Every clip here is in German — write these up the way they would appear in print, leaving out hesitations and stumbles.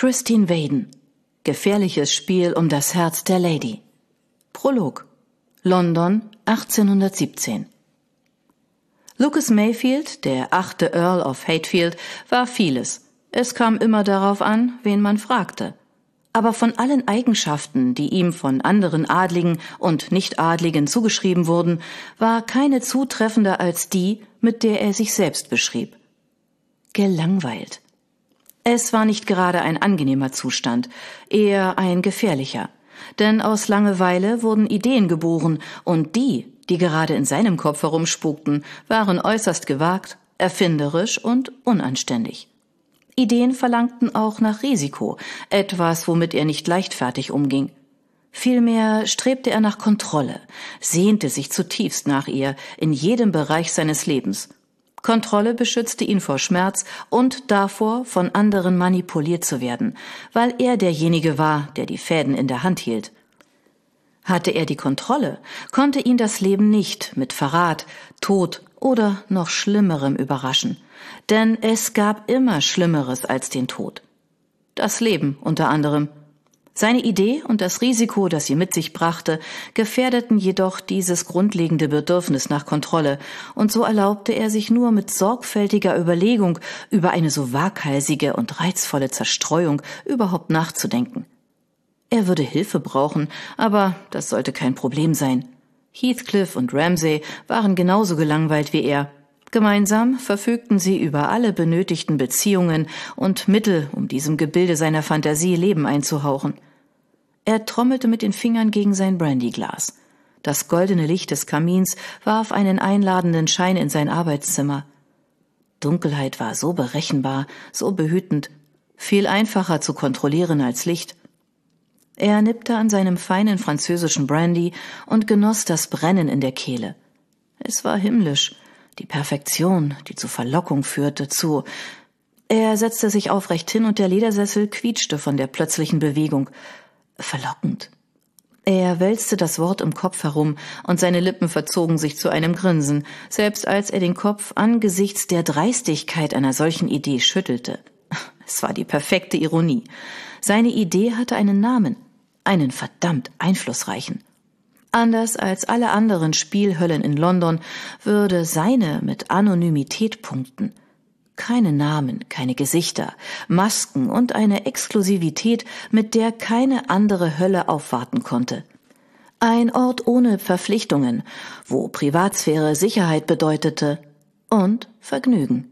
Christine Vaden. Gefährliches Spiel um das Herz der Lady. Prolog. London, 1817. Lucas Mayfield, der 8. Earl of Hatfield, war vieles. Es kam immer darauf an, wen man fragte. Aber von allen Eigenschaften, die ihm von anderen Adligen und Nichtadligen zugeschrieben wurden, war keine zutreffender als die, mit der er sich selbst beschrieb. Gelangweilt. Es war nicht gerade ein angenehmer Zustand, eher ein gefährlicher. Denn aus Langeweile wurden Ideen geboren, und die gerade in seinem Kopf herumspukten, waren äußerst gewagt, erfinderisch und unanständig. Ideen verlangten auch nach Risiko, etwas, womit er nicht leichtfertig umging. Vielmehr strebte er nach Kontrolle, sehnte sich zutiefst nach ihr in jedem Bereich seines Lebens. Kontrolle beschützte ihn vor Schmerz und davor, von anderen manipuliert zu werden, weil er derjenige war, der die Fäden in der Hand hielt. Hatte er die Kontrolle, konnte ihn das Leben nicht mit Verrat, Tod oder noch Schlimmerem überraschen, denn es gab immer Schlimmeres als den Tod. Das Leben unter anderem. Seine Idee und das Risiko, das sie mit sich brachte, gefährdeten jedoch dieses grundlegende Bedürfnis nach Kontrolle, und so erlaubte er sich nur mit sorgfältiger Überlegung über eine so waghalsige und reizvolle Zerstreuung überhaupt nachzudenken. Er würde Hilfe brauchen, aber das sollte kein Problem sein. Heathcliff und Ramsay waren genauso gelangweilt wie er. Gemeinsam verfügten sie über alle benötigten Beziehungen und Mittel, um diesem Gebilde seiner Fantasie Leben einzuhauchen. Er trommelte mit den Fingern gegen sein Brandyglas. Das goldene Licht des Kamins warf einen einladenden Schein in sein Arbeitszimmer. Dunkelheit war so berechenbar, so behütend, viel einfacher zu kontrollieren als Licht. Er nippte an seinem feinen französischen Brandy und genoss das Brennen in der Kehle. Es war himmlisch, die Perfektion, die zur Verlockung führte, Er setzte sich aufrecht hin und der Ledersessel quietschte von der plötzlichen Bewegung. Verlockend. Er wälzte das Wort im Kopf herum und seine Lippen verzogen sich zu einem Grinsen, selbst als er den Kopf angesichts der Dreistigkeit einer solchen Idee schüttelte. Es war die perfekte Ironie. Seine Idee hatte einen Namen, einen verdammt einflussreichen. Anders als alle anderen Spielhöllen in London würde seine mit Anonymität punkten. Keine Namen, keine Gesichter, Masken und eine Exklusivität, mit der keine andere Hölle aufwarten konnte. Ein Ort ohne Verpflichtungen, wo Privatsphäre Sicherheit bedeutete und Vergnügen.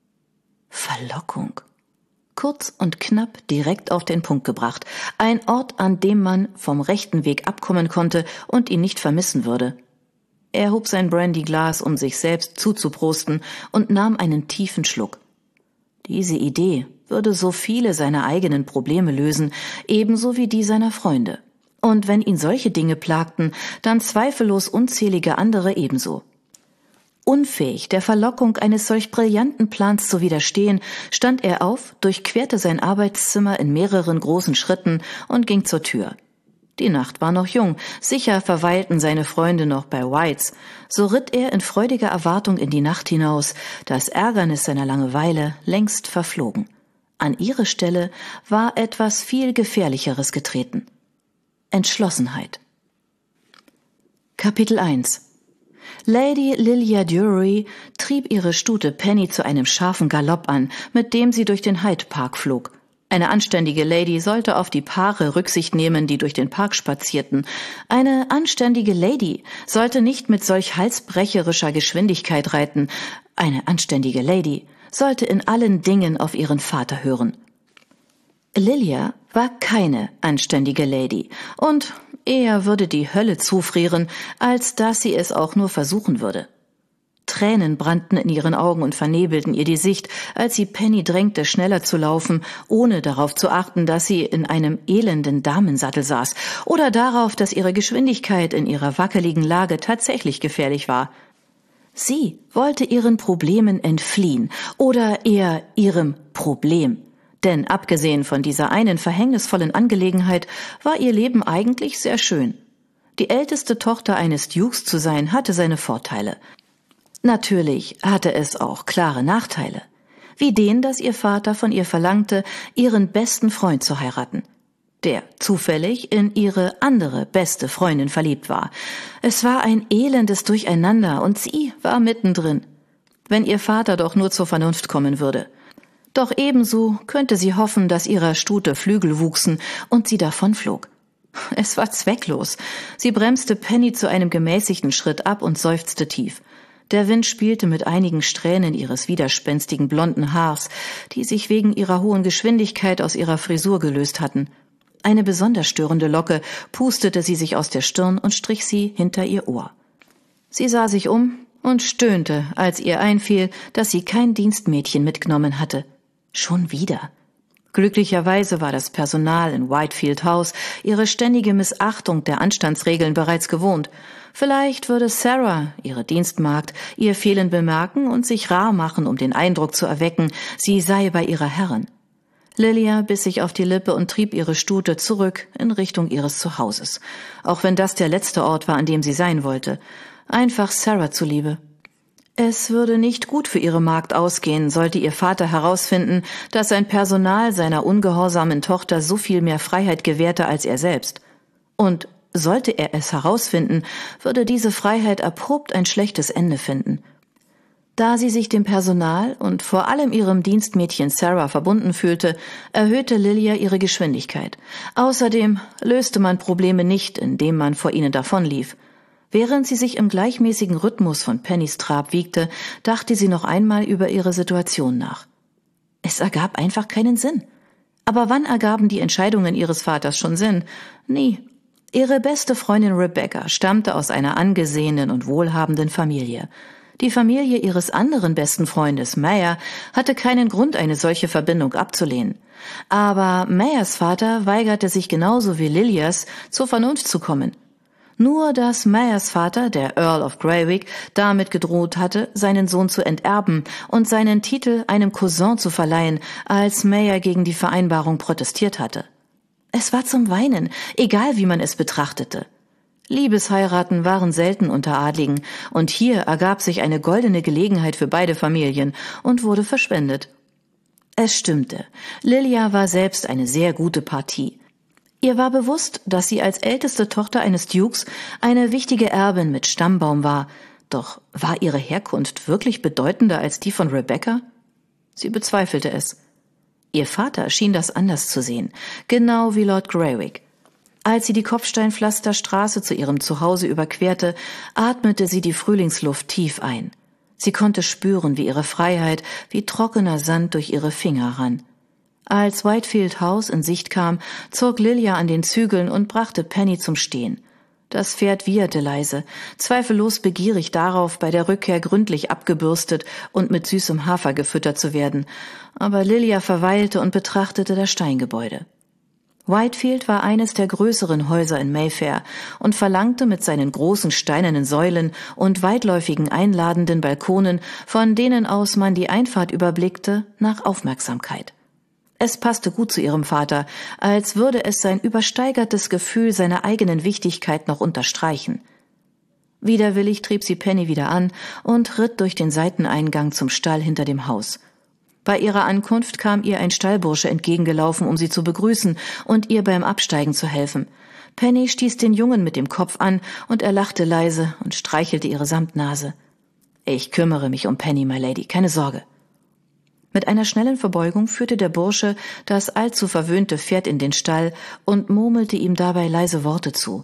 Verlockung. Kurz und knapp direkt auf den Punkt gebracht. Ein Ort, an dem man vom rechten Weg abkommen konnte und ihn nicht vermissen würde. Er hob sein Brandyglas, um sich selbst zuzuprosten, und nahm einen tiefen Schluck. Diese Idee würde so viele seiner eigenen Probleme lösen, ebenso wie die seiner Freunde. Und wenn ihn solche Dinge plagten, dann zweifellos unzählige andere ebenso. Unfähig, der Verlockung eines solch brillanten Plans zu widerstehen, stand er auf, durchquerte sein Arbeitszimmer in mehreren großen Schritten und ging zur Tür. Die Nacht war noch jung, sicher verweilten seine Freunde noch bei Whites. So ritt er in freudiger Erwartung in die Nacht hinaus, das Ärgernis seiner Langeweile längst verflogen. An ihre Stelle war etwas viel Gefährlicheres getreten. Entschlossenheit. Kapitel 1. Lady Lilia Dury trieb ihre Stute Penny zu einem scharfen Galopp an, mit dem sie durch den Hyde Park flog. Eine anständige Lady sollte auf die Paare Rücksicht nehmen, die durch den Park spazierten. Eine anständige Lady sollte nicht mit solch halsbrecherischer Geschwindigkeit reiten. Eine anständige Lady sollte in allen Dingen auf ihren Vater hören. Lilia war keine anständige Lady und eher würde die Hölle zufrieren, als dass sie es auch nur versuchen würde. Tränen brannten in ihren Augen und vernebelten ihr die Sicht, als sie Penny drängte, schneller zu laufen, ohne darauf zu achten, dass sie in einem elenden Damensattel saß, oder darauf, dass ihre Geschwindigkeit in ihrer wackeligen Lage tatsächlich gefährlich war. Sie wollte ihren Problemen entfliehen, oder eher ihrem Problem. Denn abgesehen von dieser einen verhängnisvollen Angelegenheit war ihr Leben eigentlich sehr schön. Die älteste Tochter eines Dukes zu sein, hatte seine Vorteile. Natürlich hatte es auch klare Nachteile. wie den, dass ihr Vater von ihr verlangte, ihren besten Freund zu heiraten, der zufällig in ihre andere beste Freundin verliebt war. Es war ein elendes Durcheinander und sie war mittendrin. Wenn ihr Vater doch nur zur Vernunft kommen würde. Doch ebenso könnte sie hoffen, dass ihrer Stute Flügel wuchsen und sie davonflog. Es war zwecklos. Sie bremste Penny zu einem gemäßigten Schritt ab und seufzte tief. Der Wind spielte mit einigen Strähnen ihres widerspenstigen blonden Haars, die sich wegen ihrer hohen Geschwindigkeit aus ihrer Frisur gelöst hatten. Eine besonders störende Locke pustete sie sich aus der Stirn und strich sie hinter ihr Ohr. Sie sah sich um und stöhnte, als ihr einfiel, dass sie kein Dienstmädchen mitgenommen hatte. Schon wieder. Glücklicherweise war das Personal in Whitefield House ihre ständige Missachtung der Anstandsregeln bereits gewohnt. Vielleicht würde Sarah, ihre Dienstmagd, ihr Fehlen bemerken und sich rar machen, um den Eindruck zu erwecken, sie sei bei ihrer Herrin. Lilia biss sich auf die Lippe und trieb ihre Stute zurück in Richtung ihres Zuhauses, auch wenn das der letzte Ort war, an dem sie sein wollte. Einfach Sarah zuliebe. Es würde nicht gut für ihre Magd ausgehen, sollte ihr Vater herausfinden, dass sein Personal seiner ungehorsamen Tochter so viel mehr Freiheit gewährte als er selbst. Und sollte er es herausfinden, würde diese Freiheit abrupt ein schlechtes Ende finden. Da sie sich dem Personal und vor allem ihrem Dienstmädchen Sarah verbunden fühlte, erhöhte Lilia ihre Geschwindigkeit. Außerdem löste man Probleme nicht, indem man vor ihnen davonlief. Während sie sich im gleichmäßigen Rhythmus von Pennys Trab wiegte, dachte sie noch einmal über ihre Situation nach. Es ergab einfach keinen Sinn. Aber wann ergaben die Entscheidungen ihres Vaters schon Sinn? Nie. Ihre beste Freundin Rebecca stammte aus einer angesehenen und wohlhabenden Familie. Die Familie ihres anderen besten Freundes, Mayer, hatte keinen Grund, eine solche Verbindung abzulehnen. Aber Mayers Vater weigerte sich genauso wie Lilias, zur Vernunft zu kommen. Nur dass Mayers Vater, der Earl of Greywick, damit gedroht hatte, seinen Sohn zu enterben und seinen Titel einem Cousin zu verleihen, als Mayer gegen die Vereinbarung protestiert hatte. Es war zum Weinen, egal wie man es betrachtete. Liebesheiraten waren selten unter Adligen, und hier ergab sich eine goldene Gelegenheit für beide Familien und wurde verschwendet. Es stimmte, Lilia war selbst eine sehr gute Partie. Ihr war bewusst, dass sie als älteste Tochter eines Dukes eine wichtige Erbin mit Stammbaum war, doch war ihre Herkunft wirklich bedeutender als die von Rebecca? Sie bezweifelte es. Ihr Vater schien das anders zu sehen, genau wie Lord Greywick. Als sie die Kopfsteinpflasterstraße zu ihrem Zuhause überquerte, atmete sie die Frühlingsluft tief ein. Sie konnte spüren, wie ihre Freiheit wie trockener Sand durch ihre Finger rann. Als Whitefield House in Sicht kam, zog Lilia an den Zügeln und brachte Penny zum Stehen. Das Pferd wieherte leise, zweifellos begierig darauf, bei der Rückkehr gründlich abgebürstet und mit süßem Hafer gefüttert zu werden, aber Lilia verweilte und betrachtete das Steingebäude. Whitefield war eines der größeren Häuser in Mayfair und verlangte mit seinen großen steinernen Säulen und weitläufigen einladenden Balkonen, von denen aus man die Einfahrt überblickte, nach Aufmerksamkeit. Es passte gut zu ihrem Vater, als würde es sein übersteigertes Gefühl seiner eigenen Wichtigkeit noch unterstreichen. Widerwillig trieb sie Penny wieder an und ritt durch den Seiteneingang zum Stall hinter dem Haus. Bei ihrer Ankunft kam ihr ein Stallbursche entgegengelaufen, um sie zu begrüßen und ihr beim Absteigen zu helfen. Penny stieß den Jungen mit dem Kopf an und er lachte leise und streichelte ihre Samtnase. »Ich kümmere mich um Penny, my Lady, keine Sorge.« Mit einer schnellen Verbeugung führte der Bursche das allzu verwöhnte Pferd in den Stall und murmelte ihm dabei leise Worte zu.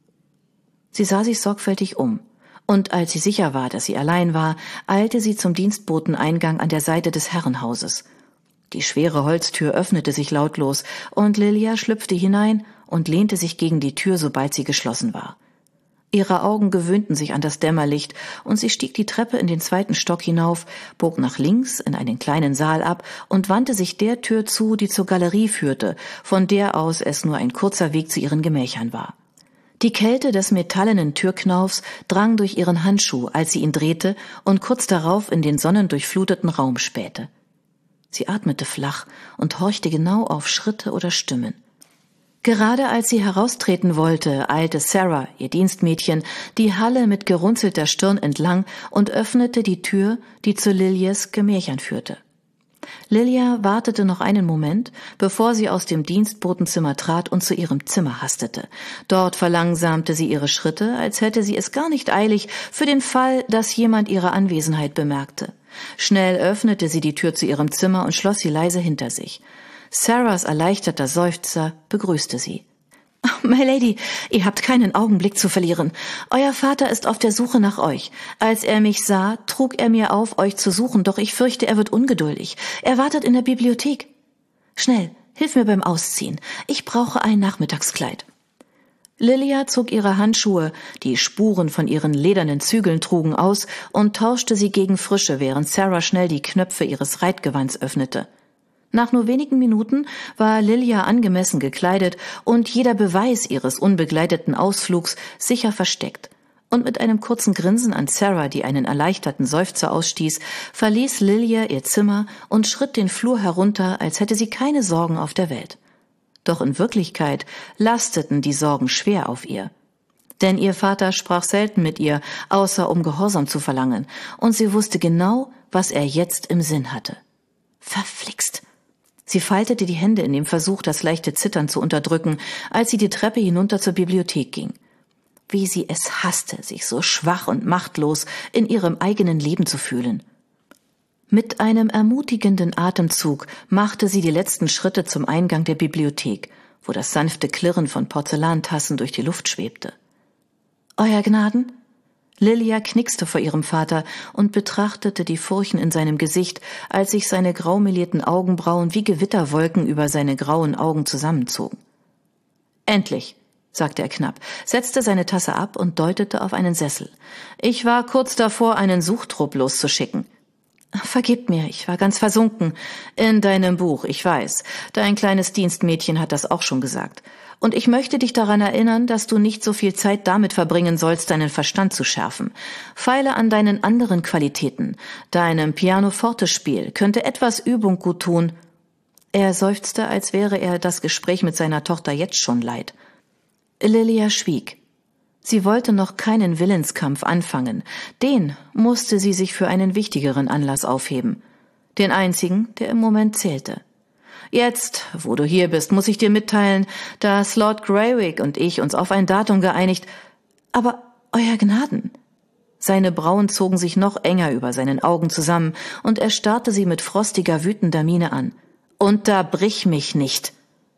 Sie sah sich sorgfältig um, und als sie sicher war, dass sie allein war, eilte sie zum Dienstboteneingang an der Seite des Herrenhauses. Die schwere Holztür öffnete sich lautlos, und Lilia schlüpfte hinein und lehnte sich gegen die Tür, sobald sie geschlossen war. Ihre Augen gewöhnten sich an das Dämmerlicht, und sie stieg die Treppe in den 2. Stock hinauf, bog nach links in einen kleinen Saal ab und wandte sich der Tür zu, die zur Galerie führte, von der aus es nur ein kurzer Weg zu ihren Gemächern war. Die Kälte des metallenen Türknaufs drang durch ihren Handschuh, als sie ihn drehte und kurz darauf in den sonnendurchfluteten Raum spähte. Sie atmete flach und horchte genau auf Schritte oder Stimmen. Gerade als sie heraustreten wollte, eilte Sarah, ihr Dienstmädchen, die Halle mit gerunzelter Stirn entlang und öffnete die Tür, die zu Lilias Gemächern führte. Lilia wartete noch einen Moment, bevor sie aus dem Dienstbotenzimmer trat und zu ihrem Zimmer hastete. Dort verlangsamte sie ihre Schritte, als hätte sie es gar nicht eilig, für den Fall, dass jemand ihre Anwesenheit bemerkte. Schnell öffnete sie die Tür zu ihrem Zimmer und schloss sie leise hinter sich. Sarahs erleichterter Seufzer begrüßte sie. »My Lady, ihr habt keinen Augenblick zu verlieren. Euer Vater ist auf der Suche nach euch. Als er mich sah, trug er mir auf, euch zu suchen, doch ich fürchte, er wird ungeduldig. Er wartet in der Bibliothek. Schnell, hilf mir beim Ausziehen. Ich brauche ein Nachmittagskleid.« Lilia zog ihre Handschuhe, die Spuren von ihren ledernen Zügeln trugen, aus und tauschte sie gegen frische, während Sarah schnell die Knöpfe ihres Reitgewands öffnete. Nach nur wenigen Minuten war Lilia angemessen gekleidet und jeder Beweis ihres unbegleiteten Ausflugs sicher versteckt. Und mit einem kurzen Grinsen an Sarah, die einen erleichterten Seufzer ausstieß, verließ Lilia ihr Zimmer und schritt den Flur herunter, als hätte sie keine Sorgen auf der Welt. Doch in Wirklichkeit lasteten die Sorgen schwer auf ihr. Denn ihr Vater sprach selten mit ihr, außer um Gehorsam zu verlangen, und sie wusste genau, was er jetzt im Sinn hatte. Verflixt! Sie faltete die Hände in dem Versuch, das leichte Zittern zu unterdrücken, als sie die Treppe hinunter zur Bibliothek ging. Wie sie es hasste, sich so schwach und machtlos in ihrem eigenen Leben zu fühlen. Mit einem ermutigenden Atemzug machte sie die letzten Schritte zum Eingang der Bibliothek, wo das sanfte Klirren von Porzellantassen durch die Luft schwebte. »Euer Gnaden?« Lilia knickste vor ihrem Vater und betrachtete die Furchen in seinem Gesicht, als sich seine graumelierten Augenbrauen wie Gewitterwolken über seine grauen Augen zusammenzogen. »Endlich«, sagte er knapp, setzte seine Tasse ab und deutete auf einen Sessel. »Ich war kurz davor, einen Suchtrupp loszuschicken.« »Vergib mir, ich war ganz versunken. In deinem Buch, ich weiß. Dein kleines Dienstmädchen hat das auch schon gesagt. Und ich möchte dich daran erinnern, dass du nicht so viel Zeit damit verbringen sollst, deinen Verstand zu schärfen. Feile an deinen anderen Qualitäten. Deinem Pianoforte-Spiel könnte etwas Übung gut tun.« Er seufzte, als wäre er das Gespräch mit seiner Tochter jetzt schon leid. Lilia schwieg. Sie wollte noch keinen Willenskampf anfangen. Den musste sie sich für einen wichtigeren Anlass aufheben. Den einzigen, der im Moment zählte. »Jetzt, wo du hier bist, muss ich dir mitteilen, dass Lord Greywick und ich uns auf ein Datum geeinigt...« »Aber, Euer Gnaden!« Seine Brauen zogen sich noch enger über seinen Augen zusammen, und er starrte sie mit frostiger, wütender Miene an. »Unterbrich mich nicht!«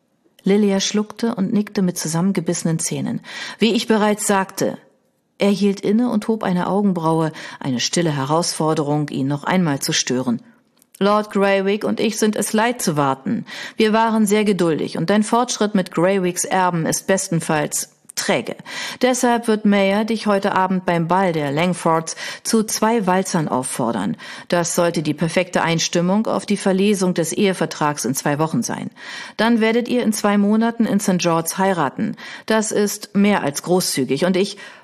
Lilia schluckte und nickte mit zusammengebissenen Zähnen. »Wie ich bereits sagte.« Er hielt inne und hob eine Augenbraue, eine stille Herausforderung, ihn noch einmal zu stören. »Lord Greywick und ich sind es leid zu warten. Wir waren sehr geduldig, und dein Fortschritt mit Greywicks Erben ist bestenfalls träge. Deshalb wird Mayer dich heute Abend beim Ball der Langfords zu 2 Walzern auffordern. Das sollte die perfekte Einstimmung auf die Verlesung des Ehevertrags in 2 Wochen sein. Dann werdet ihr in 2 Monaten in St. George's heiraten. Das ist mehr als großzügig, und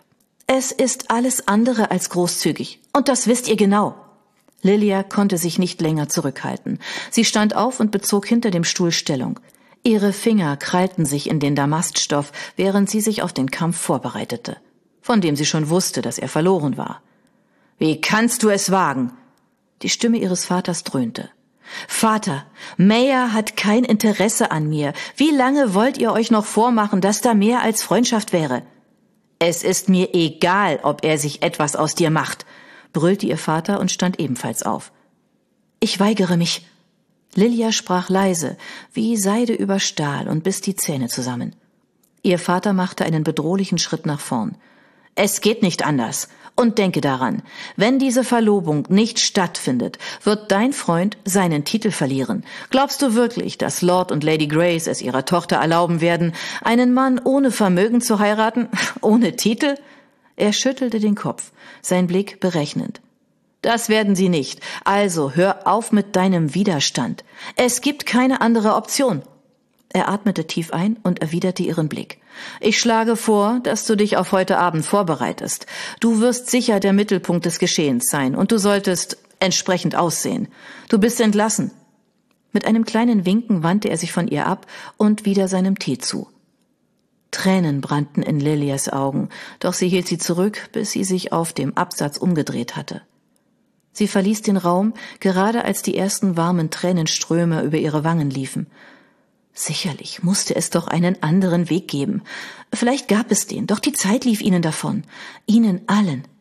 Es ist alles andere als großzügig, und das wisst ihr genau.« Lilia konnte sich nicht länger zurückhalten. Sie stand auf und bezog hinter dem Stuhl Stellung. Ihre Finger krallten sich in den Damaststoff, während sie sich auf den Kampf vorbereitete, von dem sie schon wusste, dass er verloren war. »Wie kannst du es wagen?« Die Stimme ihres Vaters dröhnte. »Vater, Mayer hat kein Interesse an mir. Wie lange wollt ihr euch noch vormachen, dass da mehr als Freundschaft wäre?« »Es ist mir egal, ob er sich etwas aus dir macht«, brüllte ihr Vater und stand ebenfalls auf. »Ich weigere mich.« Lilia sprach leise, wie Seide über Stahl, und biss die Zähne zusammen. Ihr Vater machte einen bedrohlichen Schritt nach vorn. »Es geht nicht anders. Und denke daran, wenn diese Verlobung nicht stattfindet, wird dein Freund seinen Titel verlieren. Glaubst du wirklich, dass Lord und Lady Grace es ihrer Tochter erlauben werden, einen Mann ohne Vermögen zu heiraten, ohne Titel?« Er schüttelte den Kopf, sein Blick berechnend. »Das werden sie nicht. Also hör auf mit deinem Widerstand. Es gibt keine andere Option.« Er atmete tief ein und erwiderte ihren Blick. »Ich schlage vor, dass du dich auf heute Abend vorbereitest. Du wirst sicher der Mittelpunkt des Geschehens sein, und du solltest entsprechend aussehen. Du bist entlassen.« Mit einem kleinen Winken wandte er sich von ihr ab und wieder seinem Tee zu. Tränen brannten in Lilias Augen, doch sie hielt sie zurück, bis sie sich auf dem Absatz umgedreht hatte. Sie verließ den Raum, gerade als die ersten warmen Tränenströme über ihre Wangen liefen. Sicherlich musste es doch einen anderen Weg geben. Vielleicht gab es den, doch die Zeit lief ihnen davon. Ihnen allen.